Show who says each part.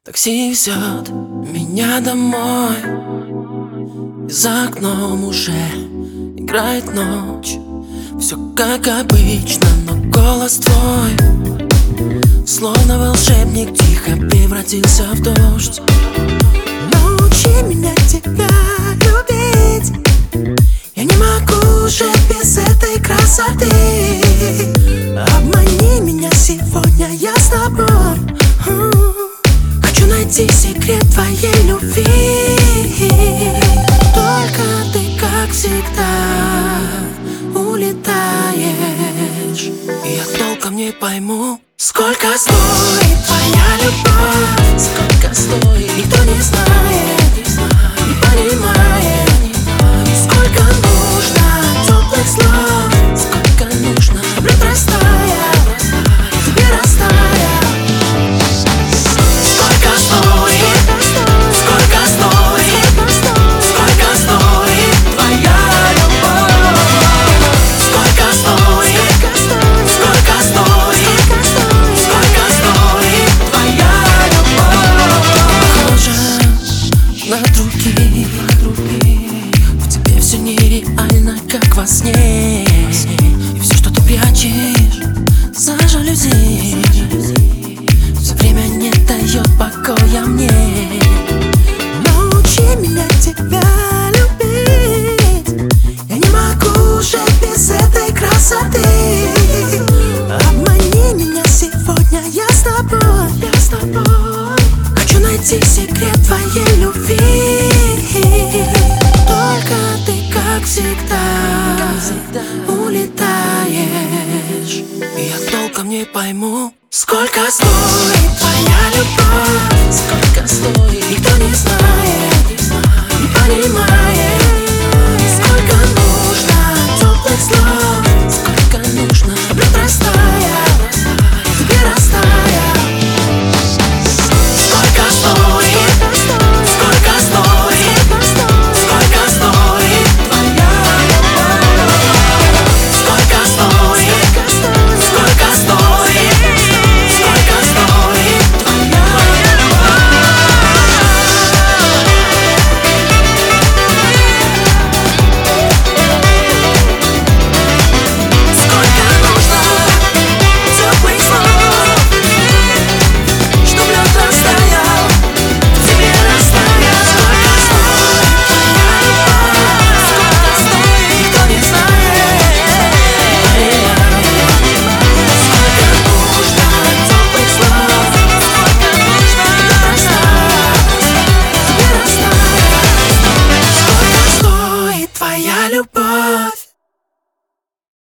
Speaker 1: Такси везет меня домой, и за окном уже играет ночь. Все как обычно, но голос твой словно волшебник тихо превратился в дождь. Научи меня тебя любить, я не могу уже без этой красоты. Обмани меня сегодня, я с тобой. Хочу найти секрет твоей любви. Только ты, как всегда, улетаешь, и я толком не пойму, сколько стоит твоя любовь, сколько стоит, никто не знает, не понимает. Сколько нужно теплых слов, сколько нужно, чтобы лед растаял, тебе растаял. Сколько стоит, сколько стоит, сколько стоит твоя любовь? Сколько стоит, сколько стоит, сколько стоит твоя любовь? Похожа на других, в тебе все нереально, как во сне. И все, что ты прячешь за жалюзи, все время не дает покоя мне. Научи меня тебя любить, я не могу уже без этой красоты. Обмани меня сегодня, я с тобой, я с тобой. Хочу найти секрет твоей любви. Только ты, как всегда, улетаешь, и я толком не пойму, сколько стоит твоя любовь, сколько стоит, никто не знает, не понимает. Сколько нужно теплых слов, сколько нужно, чтобы лед растаял, тебе растаял. Сколько стоит, сколько стоит, сколько стоит твоя любовь? Сколько стоит, сколько стоит, сколько стоит твоя любовь? Сколько нужно теплых слов, чтоб лед растаял, тебе растаял. Сколько стоит твоя любовь, сколько стоит, никто не знает. Сколько нужно теплых слов, сколько нужно лед растаял, тебе растаял. Сколько стоит твоя любовь?